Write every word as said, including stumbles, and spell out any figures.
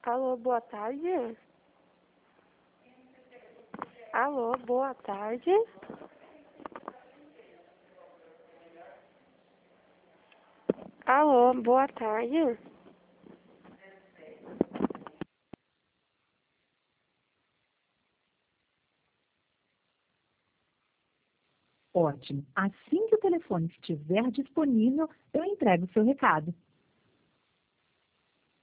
Alô, boa tarde. Alô, boa tarde. Alô, boa tarde. Ótimo. Assim que o telefone estiver disponível, eu entrego o seu recado.